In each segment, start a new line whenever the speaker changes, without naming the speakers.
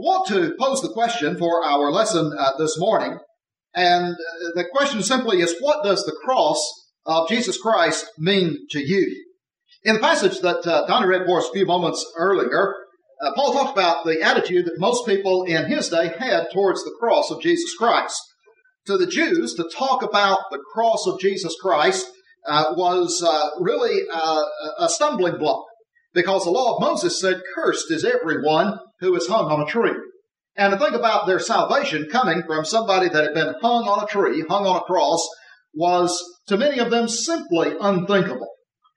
want to pose the question for our lesson this morning, and the question simply is, what does the cross of Jesus Christ mean to you? In the passage that Donnie read for us a few moments earlier, Paul talked about the attitude that most people in his day had towards the cross of Jesus Christ. To the Jews, to talk about the cross of Jesus Christ was really a stumbling block, because the law of Moses said, "Cursed is everyone who is hung on a tree." And to think about their salvation coming from somebody that had been hung on a tree, hung on a cross, was to many of them simply unthinkable.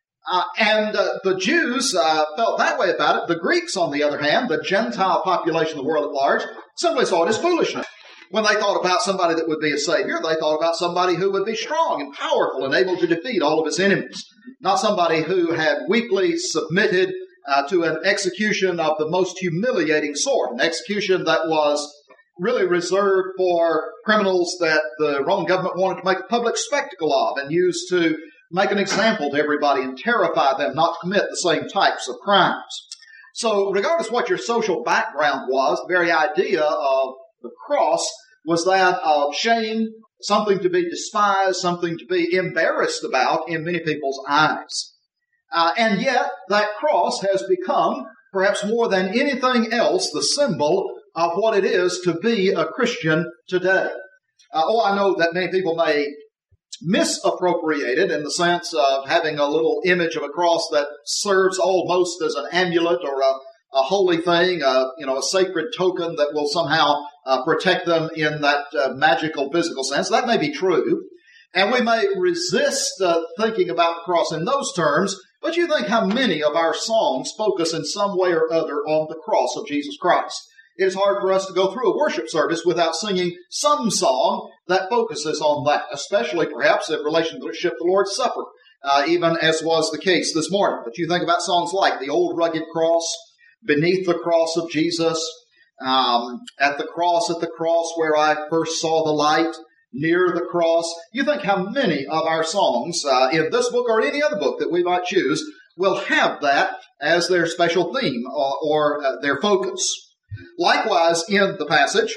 And the Jews felt that way about it. The Greeks, on the other hand, the Gentile population of the world at large, simply saw it as foolishness. When they thought about somebody that would be a Savior, they thought about somebody who would be strong and powerful and able to defeat all of his enemies, not somebody who had weakly submitted to an execution of the most humiliating sort, an execution that was really reserved for criminals that the Roman government wanted to make a public spectacle of and used to make an example to everybody and terrify them not to commit the same types of crimes. So regardless of what your social background was, the very idea of the cross was that of shame, something to be despised, something to be embarrassed about in many people's eyes. And yet, that cross has become, perhaps more than anything else, the symbol of what it is to be a Christian today. I know that many people may misappropriate it in the sense of having a little image of a cross that serves almost as an amulet or a holy thing, a sacred token that will somehow protect them in that magical physical sense. That may be true, and we may resist thinking about the cross in those terms, but you think how many of our songs focus in some way or other on the cross of Jesus Christ. It is hard for us to go through a worship service without singing some song that focuses on that, especially perhaps in relationship to the Lord's Supper, even as was the case this morning. But you think about songs like "The Old Rugged Cross," "Beneath the Cross of Jesus," at the cross where I first saw the light," "Near the Cross." You think how many of our songs in this book or any other book that we might choose will have that as their special theme or their focus. Likewise, in the passage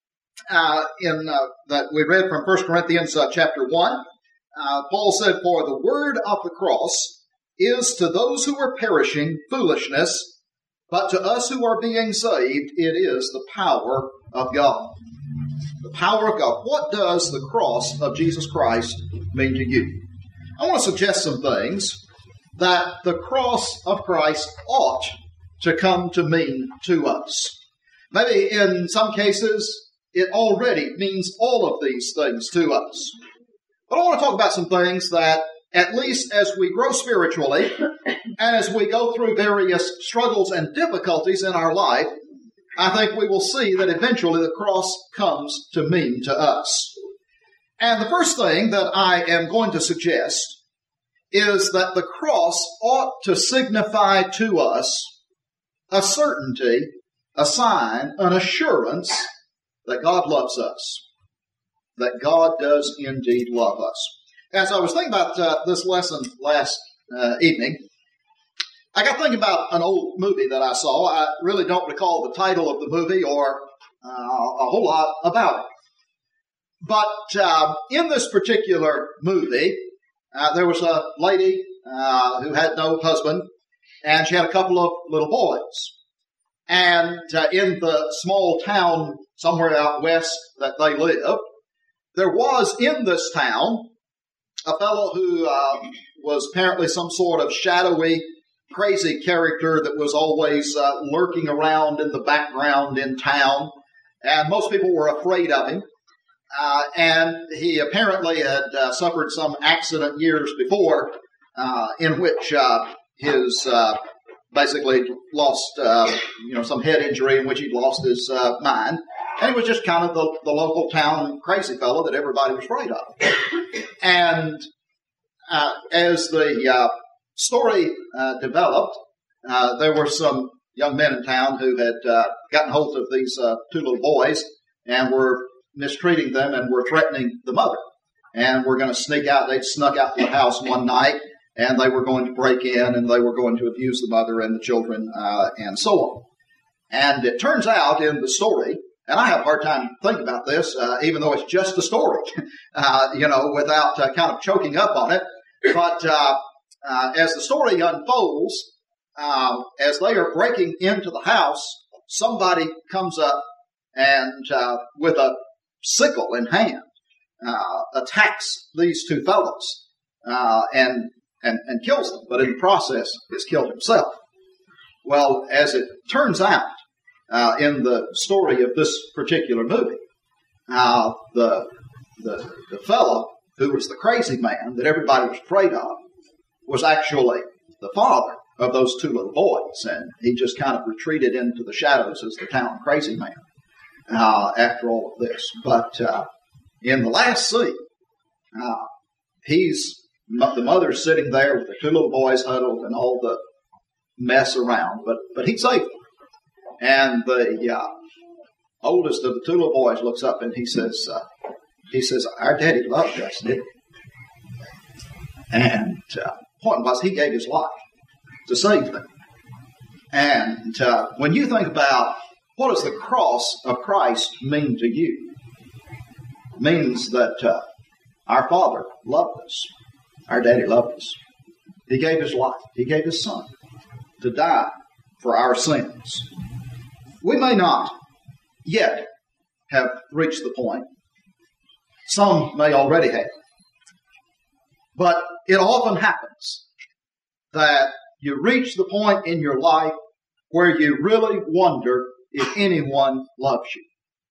that we read from 1 Corinthians chapter 1, Paul said, "For the word of the cross is to those who are perishing foolishness, but to us who are being saved, it is the power of God." The power of God. What does the cross of Jesus Christ mean to you? I want to suggest some things that the cross of Christ ought to come to mean to us. Maybe in some cases, it already means all of these things to us. But I want to talk about some things that, at least as we grow spiritually, and as we go through various struggles and difficulties in our life, I think we will see that eventually the cross comes to mean to us. And the first thing that I am going to suggest is that the cross ought to signify to us a certainty, a sign, an assurance that God loves us, that God does indeed love us. As I was thinking about this lesson last evening, I got thinking about an old movie that I saw. I really don't recall the title of the movie or a whole lot about it. But in this particular movie, there was a lady who had no husband, and she had a couple of little boys. And in the small town somewhere out west that they lived, there was in this town a fellow who was apparently some sort of shadowy, crazy character that was always lurking around in the background in town, and most people were afraid of him. And he apparently had suffered some accident years before in which his basically lost some head injury in which he'd lost his mind. And he was just kind of the local town crazy fellow that everybody was afraid of. And as the story developed, there were some young men in town who had gotten hold of these two little boys and were mistreating them and were threatening the mother. And were going to sneak out. They'd snuck out to the house one night, and they were going to break in, and they were going to abuse the mother and the children, and so on. And it turns out in the story, and I have a hard time thinking about this, even though it's just a story, without kind of choking up on it. But as the story unfolds, as they are breaking into the house, somebody comes up and with a sickle in hand attacks these two fellows and kills them, but in the process is killed himself. Well, as it turns out, in the story of this particular movie, the fellow who was the crazy man that everybody was afraid of was actually the father of those two little boys, and he just kind of retreated into the shadows as the town crazy man after all of this. But in the last scene, the mother's sitting there with the two little boys huddled and all the mess around, but he's safe. And the oldest of the two little boys looks up and he says, "Our daddy loved us, didn't he?" And the point was, he gave his life to save them. And when you think about what does the cross of Christ mean to you, it means that our Father loved us. Our daddy loved us. He gave his life. He gave his son to die for our sins. We may not yet have reached the point. Some may already have. But it often happens that you reach the point in your life where you really wonder if anyone loves you.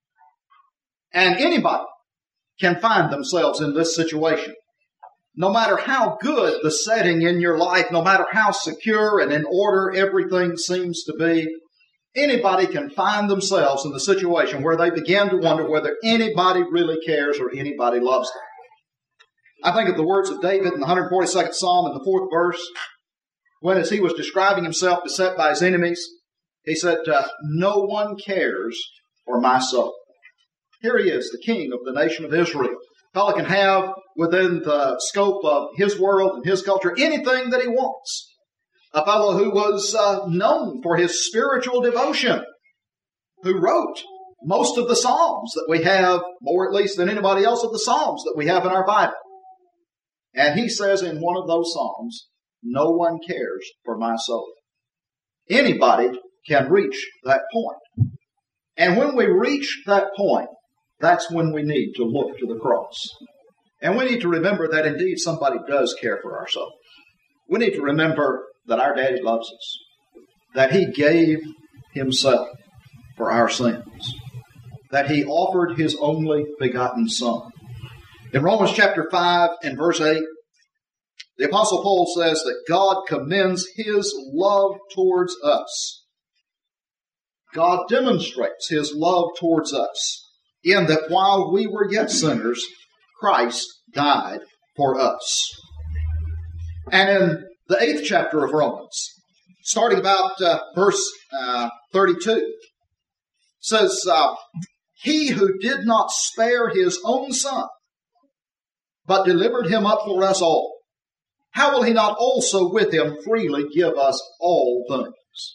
And anybody can find themselves in this situation. No matter how good the setting in your life, no matter how secure and in order everything seems to be, anybody can find themselves in the situation where they begin to wonder whether anybody really cares or anybody loves them. I think of the words of David in the 142nd Psalm in the 4th verse, when as he was describing himself beset by his enemies, he said, "No one cares for my soul." Here he is, the king of the nation of Israel. A fellow can have within the scope of his world and his culture anything that he wants. A fellow who was known for his spiritual devotion, who wrote most of the Psalms that we have, more at least than anybody else of the Psalms that we have in our Bible. And he says in one of those Psalms, "No one cares for my soul." Anybody can reach that point. And when we reach that point, that's when we need to look to the cross. And we need to remember that indeed somebody does care for our soul. We need to remember that our daddy loves us, that he gave himself for our sins, that he offered his only begotten son. In Romans chapter 5 and verse 8, the Apostle Paul says that God commends his love towards us. God demonstrates his love towards us in that while we were yet sinners, Christ died for us. And in the 8th chapter of Romans, starting about verse 32, says, "He who did not spare his own son, but delivered him up for us all, how will he not also with him freely give us all things?"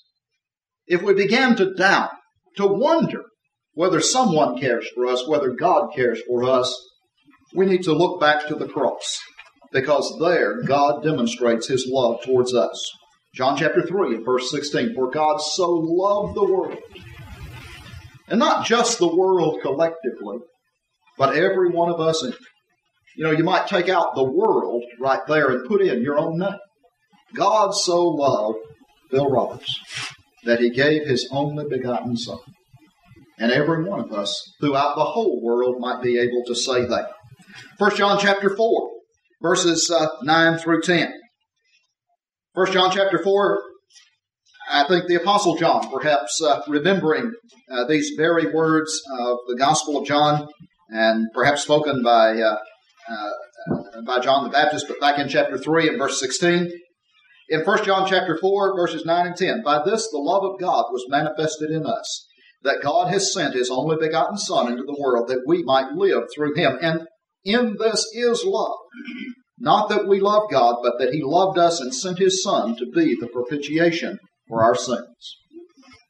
If we begin to doubt, to wonder whether someone cares for us, whether God cares for us, we need to look back to the cross, because there God demonstrates his love towards us. John chapter 3 and verse 16, "For God so loved the world," and not just the world collectively, but every one of us. And you might take out the world right there and put in your own name. God so loved Bill Roberts that he gave his only begotten son. And every one of us throughout the whole world might be able to say that. 1 John chapter 4, verses 9 through 10. 1 John chapter 4, I think the Apostle John, perhaps remembering these very words of the Gospel of John, and perhaps spoken by John the Baptist, but back in chapter 3 and verse 16. In 1 John chapter 4, verses 9 and 10, "By this the love of God was manifested in us, that God has sent his only begotten Son into the world, that we might live through him. And in this is love, not that we love God, but that he loved us and sent his Son to be the propitiation for our sins."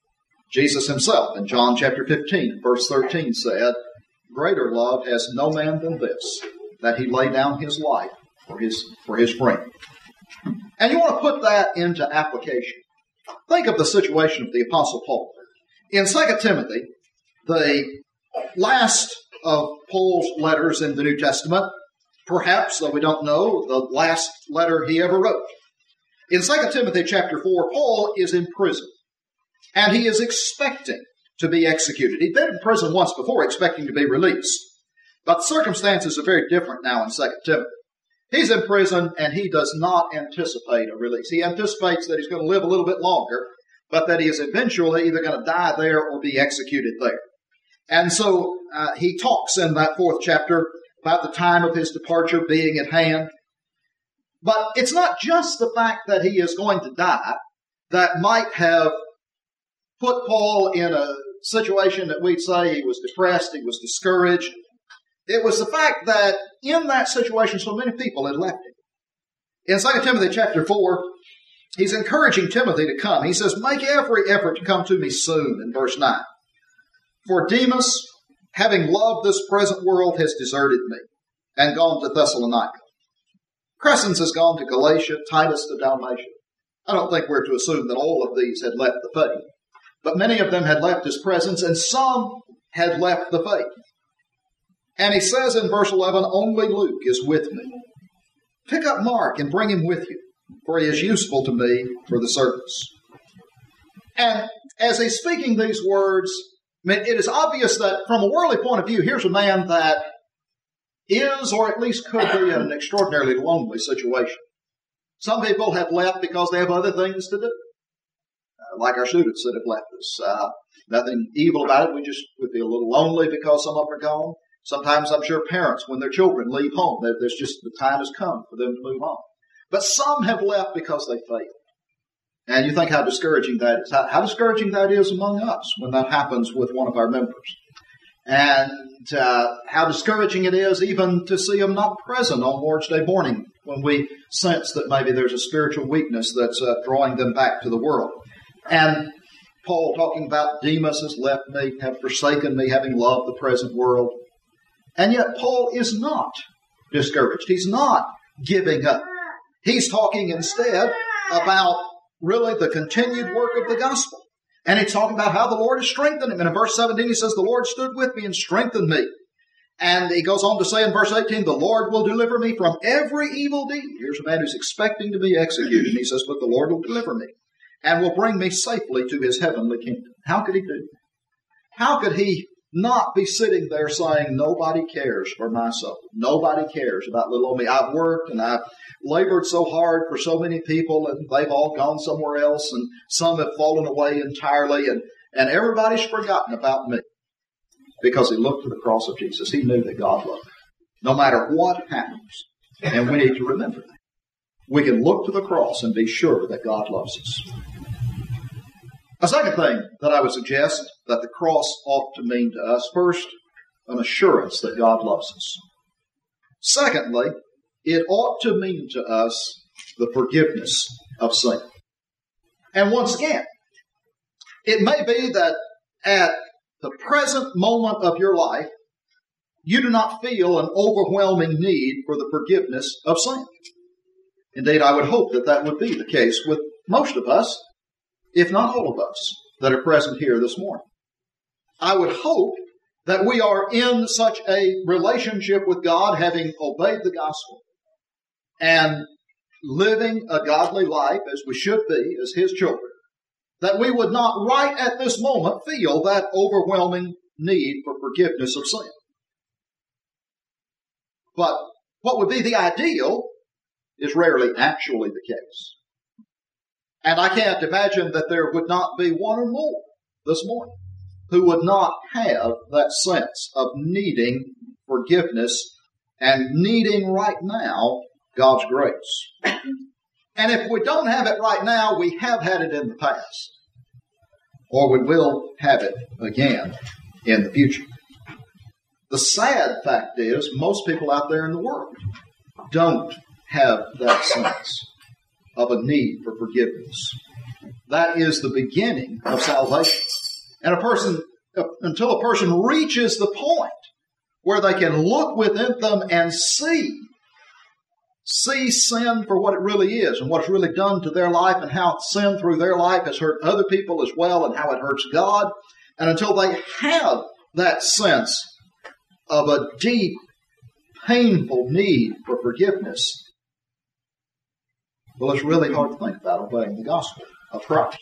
Jesus himself in John chapter 15, verse 13 said, "Greater love has no man than this, that he lay down his life for his friend." And you want to put that into application. Think of the situation of the Apostle Paul. In 2 Timothy, the last of Paul's letters in the New Testament, perhaps, though we don't know, the last letter he ever wrote. In 2 Timothy chapter 4, Paul is in prison, and he is expecting to be executed. He'd been in prison once before, expecting to be released. But circumstances are very different now in 2 Timothy. He's in prison, and he does not anticipate a release. He anticipates that he's going to live a little bit longer, but that he is eventually either going to die there or be executed there. And so he talks in that 4th chapter about the time of his departure being at hand. But it's not just the fact that he is going to die that might have put Paul in a situation that we'd say he was depressed, he was discouraged. It was the fact that in that situation so many people had left him. In 2 Timothy chapter 4, he's encouraging Timothy to come. He says, "Make every effort to come to me soon," in verse 9. "For Demas, having loved this present world, has deserted me and gone to Thessalonica. Crescens has gone to Galatia, Titus to Dalmatia." I don't think we're to assume that all of these had left the faith, but many of them had left his presence, and some had left the faith. And he says in verse 11, "Only Luke is with me. Pick up Mark and bring him with you, for he is useful to me for the service." And as he's speaking these words, it is obvious that from a worldly point of view, here's a man that is, or at least could be, in an extraordinarily lonely situation. Some people have left because they have other things to do, like our students that have left us. Nothing evil about it. We feel a little lonely because some of them are gone. Sometimes I'm sure parents, when their children leave home, there's just the time has come for them to move on. But some have left because they failed. And you think how discouraging that is. How discouraging that is among us when that happens with one of our members. And how discouraging it is even to see them not present on Lord's Day morning when we sense that maybe there's a spiritual weakness that's drawing them back to the world. And Paul talking about Demas has left me, have forsaken me, having loved the present world. And yet Paul is not discouraged. He's not giving up. He's talking instead about really the continued work of the gospel. And he's talking about how the Lord has strengthened him. And in verse 17 he says, "The Lord stood with me and strengthened me." And he goes on to say in verse 18, "The Lord will deliver me from every evil deed." Here's a man who's expecting to be executed. And he says, "But the Lord will deliver me and will bring me safely to his heavenly kingdom." How could he do that? How could he not be sitting there saying, "Nobody cares for my soul. Nobody cares about little old me. I've worked and I've labored so hard for so many people, and they've all gone somewhere else, and some have fallen away entirely, and everybody's forgotten about me." Because he looked to the cross of Jesus. He knew that God loved him, no matter what happens. And we need to remember that. We can look to the cross and be sure that God loves us. A second thing that I would suggest that the cross ought to mean to us: first, an assurance that God loves us. Secondly, it ought to mean to us the forgiveness of sin. And once again, it may be that at the present moment of your life, you do not feel an overwhelming need for the forgiveness of sin. Indeed, I would hope that that would be the case with most of us, if not all of us, that are present here this morning. I would hope that we are in such a relationship with God, having obeyed the gospel and living a godly life as we should be as His children, that we would not right at this moment feel that overwhelming need for forgiveness of sin. But what would be the ideal is rarely actually the case. And I can't imagine that there would not be one or more this morning who would not have that sense of needing forgiveness and needing right now God's grace. And if we don't have it right now, we have had it in the past, or we will have it again in the future. The sad fact is, most people out there in the world don't have that sense of a need for forgiveness. That is the beginning of salvation. And until a person reaches the point where they can look within them and see sin for what it really is and what it's really done to their life and how sin through their life has hurt other people as well and how it hurts God. And until they have that sense of a deep, painful need for forgiveness, well, it's really hard to think about obeying the gospel of Christ.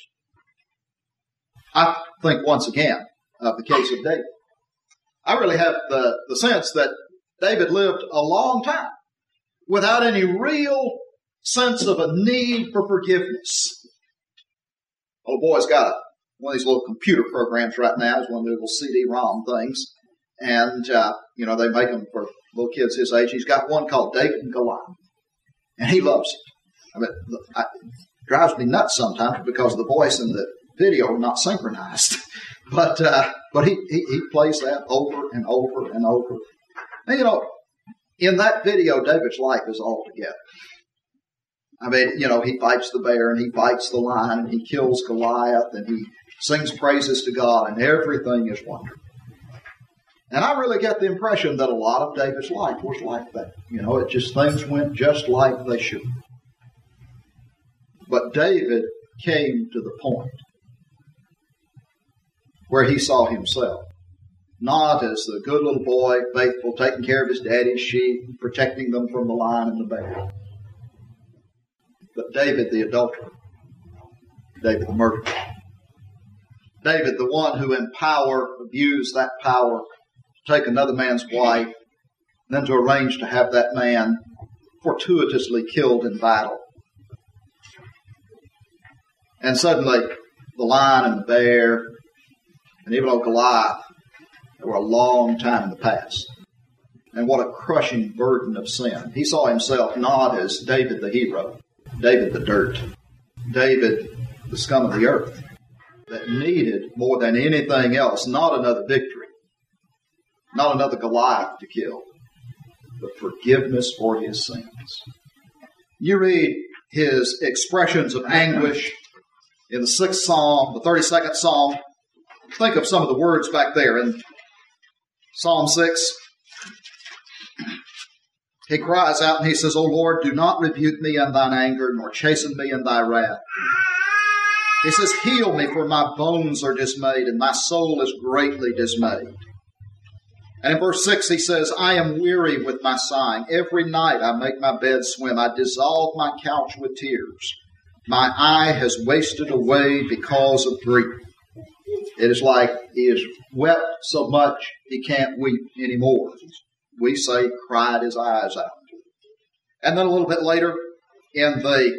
I think once again of the case of David. I really have the sense that David lived a long time without any real sense of a need for forgiveness. Old boy's got one of these little computer programs right now. It's one of the little CD-ROM things. And, they make them for little kids his age. He's got one called David and Goliath. And he loves it. I mean, it drives me nuts sometimes because the voice and the video are not synchronized. But he plays that over and over and over. And, in that video, David's life is all together. I mean, he fights the bear and he fights the lion and he kills Goliath and he sings praises to God and everything is wonderful. And I really get the impression that a lot of David's life was like that. Things went just like they should. But David came to the point where he saw himself not as the good little boy, faithful, taking care of his daddy's sheep, protecting them from the lion and the bear. But David the adulterer, David the murderer, David the one who in power abused that power to take another man's wife, and then to arrange to have that man fortuitously killed in battle. And suddenly, the lion and the bear, and even old Goliath, they were a long time in the past. And what a crushing burden of sin. He saw himself not as David the hero, David the dirt, David the scum of the earth, that needed more than anything else, not another victory, not another Goliath to kill, but forgiveness for his sins. You read his expressions of anguish in the 6th Psalm, the 32nd Psalm. Think of some of the words back there in Psalm 6. He cries out and he says, O Lord, do not rebuke me in thine anger, nor chasten me in thy wrath. He says, heal me, for my bones are dismayed, and my soul is greatly dismayed. And in verse 6 he says, I am weary with my sighing. Every night I make my bed swim. I dissolve my couch with tears. My eye has wasted away because of grief. It is like he has wept so much he can't weep anymore. We say cried his eyes out. And then a little bit later in the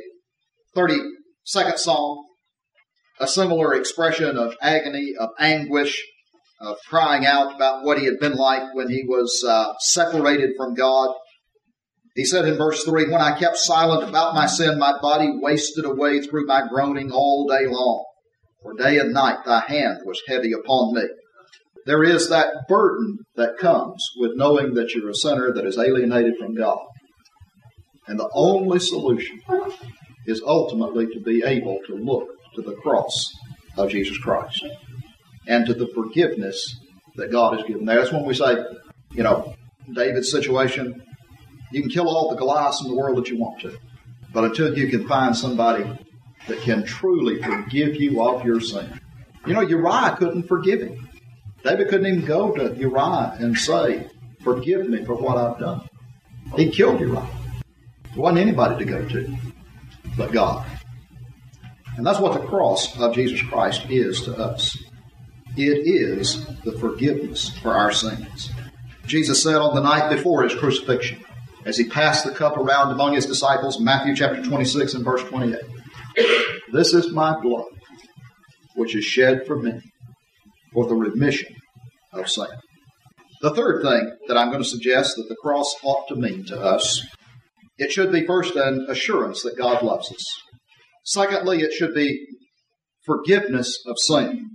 32nd Psalm, a similar expression of agony, of anguish, of crying out about what he had been like when he was separated from God. He said in verse 3, when I kept silent about my sin, my body wasted away through my groaning all day long. For day and night thy hand was heavy upon me. There is that burden that comes with knowing that you're a sinner that is alienated from God. And the only solution is ultimately to be able to look to the cross of Jesus Christ and to the forgiveness that God has given there. That's when we say, David's situation, you can kill all the Goliaths in the world that you want to. But until you can find somebody that can truly forgive you of your sin. Uriah couldn't forgive him. David couldn't even go to Uriah and say, forgive me for what I've done. He killed Uriah. There wasn't anybody to go to but God. And that's what the cross of Jesus Christ is to us. It is the forgiveness for our sins. Jesus said on the night before his crucifixion, as he passed the cup around among his disciples, Matthew chapter 26 and verse 28, this is my blood, which is shed for many, for the remission of sin. The third thing that I'm going to suggest that the cross ought to mean to us, it should be first an assurance that God loves us. Secondly, it should be forgiveness of sin.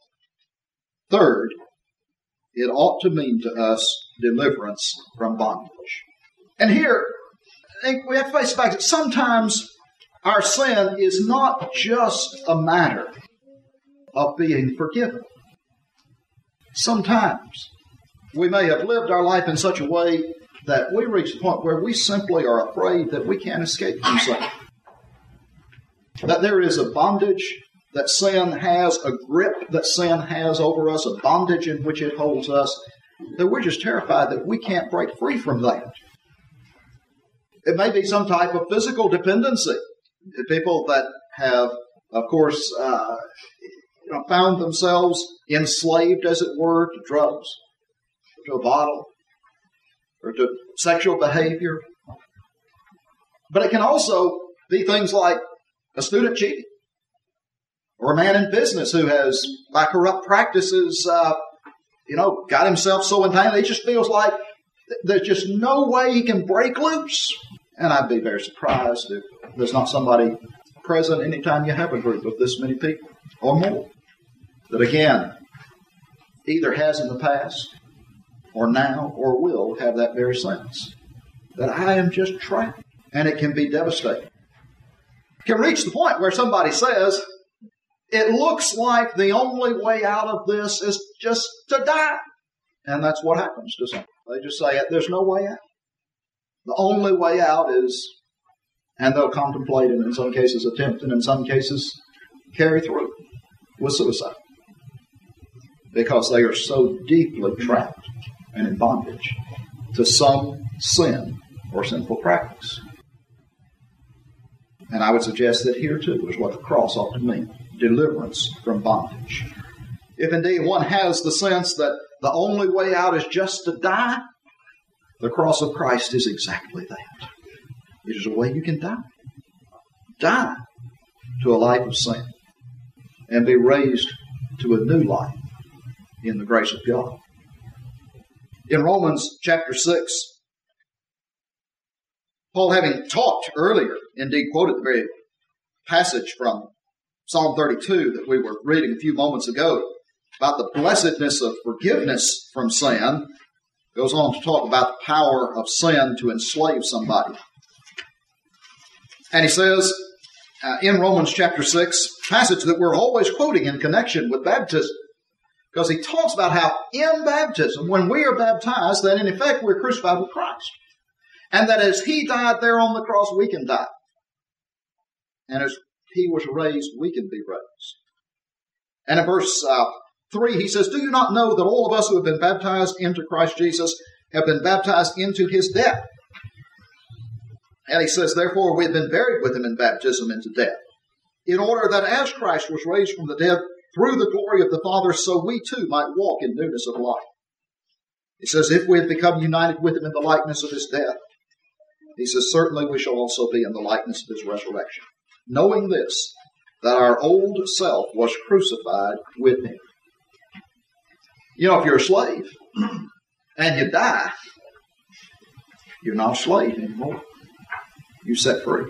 Third, it ought to mean to us deliverance from bondage. And here, I think we have to face the fact that sometimes our sin is not just a matter of being forgiven. Sometimes we may have lived our life in such a way that we reach the point where we simply are afraid that we can't escape from sin. That there is a bondage that sin has, a grip that sin has over us, a bondage in which it holds us, that we're just terrified that we can't break free from that. It may be some type of physical dependency. People that have, of course, found themselves enslaved, as it were, to drugs, to a bottle, or to sexual behavior. But it can also be things like a student cheating, or a man in business who has, by corrupt practices, got himself so entangled, he just feels like there's just no way he can break loose. And I'd be very surprised if there's not somebody present anytime you have a group of this many people or more that, again, either has in the past or now or will have that very sense that I am just trapped. And it can be devastating. It can reach the point where somebody says, it looks like the only way out of this is just to die. And that's what happens to some. They just say, there's no way out. The only way out is, and they'll contemplate and in some cases attempt and in some cases carry through with suicide. Because they are so deeply trapped and in bondage to some sin or sinful practice. And I would suggest that here too is what the cross ought to mean. Deliverance from bondage. If indeed one has the sense that the only way out is just to die, the cross of Christ is exactly that. It is a way you can die. Die to a life of sin and be raised to a new life in the grace of God. In Romans chapter 6, Paul, having talked earlier, indeed quoted the very passage from Psalm 32 that we were reading a few moments ago about the blessedness of forgiveness from sin, goes on to talk about the power of sin to enslave somebody. And he says in Romans chapter 6, passage that we're always quoting in connection with baptism, because he talks about how in baptism, when we are baptized, that in effect we're crucified with Christ. And that as he died there on the cross, we can die. And as he was raised, we can be raised. And in verse 3, he says, do you not know that all of us who have been baptized into Christ Jesus have been baptized into his death? And he says, therefore, we have been buried with him in baptism into death, in order that as Christ was raised from the dead through the glory of the Father, so we too might walk in newness of life. He says, if we have become united with him in the likeness of his death, he says, certainly we shall also be in the likeness of his resurrection, knowing this, that our old self was crucified with him. You know, if you're a slave and you die, you're not a slave anymore. You're set free.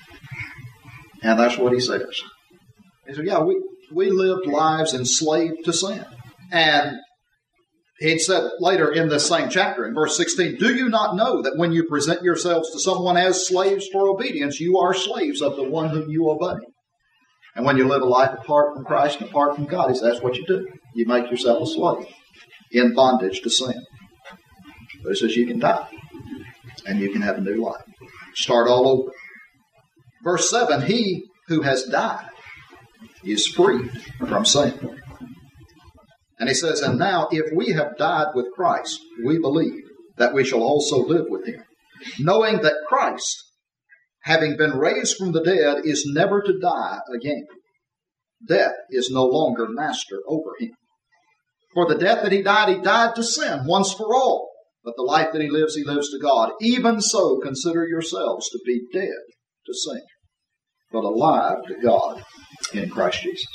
And that's what he says. He said, yeah, we lived lives enslaved to sin. And he said later in this same chapter, in verse 16, do you not know that when you present yourselves to someone as slaves for obedience, you are slaves of the one whom you obey? And when you live a life apart from Christ and apart from God, he says, that's what you do. You make yourself a slave in bondage to sin. But he says you can die and you can have a new life. Start all over. Verse 7, he who has died is freed from sin. And he says, and now if we have died with Christ, we believe that we shall also live with him, knowing that Christ, having been raised from the dead, is never to die again. Death is no longer master over him. For the death that he died to sin once for all. But the life that he lives to God. Even so, consider yourselves to be dead to sin, but alive to God in Christ Jesus.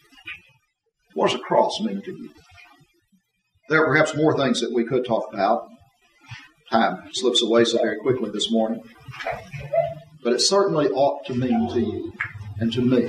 What does a cross mean to you? There are perhaps more things that we could talk about. Time slips away so very quickly this morning. But it certainly ought to mean to you and to me.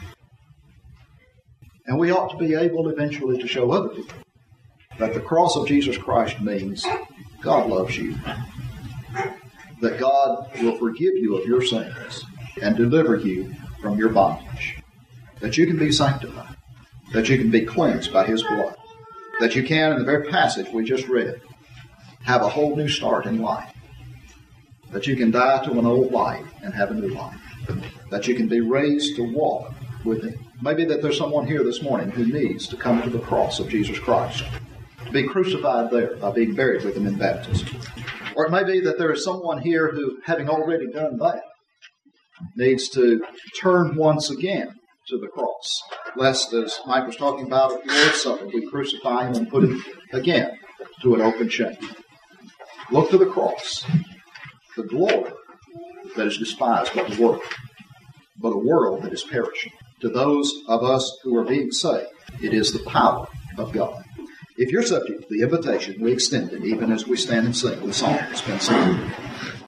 And we ought to be able eventually to show other people that the cross of Jesus Christ means God loves you. That God will forgive you of your sins and deliver you from your bondage. That you can be sanctified. That you can be cleansed by his blood. that you can, in the very passage we just read, have a whole new start in life. That you can die to an old life and have a new life. That you can be raised to walk with Him. Maybe that there's someone here this morning who needs to come to the cross of Jesus Christ, to be crucified there by being buried with Him in baptism. Or it may be that there is someone here who, having already done that, needs to turn once again to the cross, lest, as Mike was talking about at the Lord's Supper, we crucify Him and put Him again to an open shame. Look to the cross, the glory that is despised by the world, but a world that is perishing. To those of us who are being saved, it is the power of God. If you're subject to the invitation, we extend it even as we stand and sing the song that's been sung.